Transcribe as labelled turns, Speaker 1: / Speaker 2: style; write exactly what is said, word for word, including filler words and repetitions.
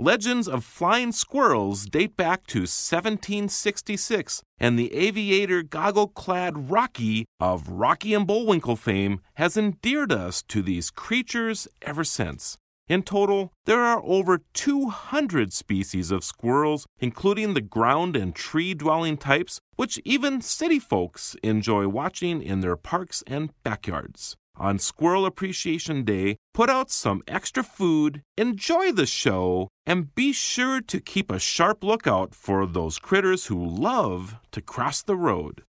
Speaker 1: Legends of flying squirrels date back to seventeen sixty-six, and the aviator goggle-clad Rocky of Rocky and Bullwinkle fame has endeared us to these creatures ever since. In total, there are over two hundred species of squirrels, including the ground and tree-dwelling types, which even city folks enjoy watching in their parks and backyards. On Squirrel Appreciation Day, put out some extra food, enjoy the show, and be sure to keep a sharp lookout for those critters who love to cross the road.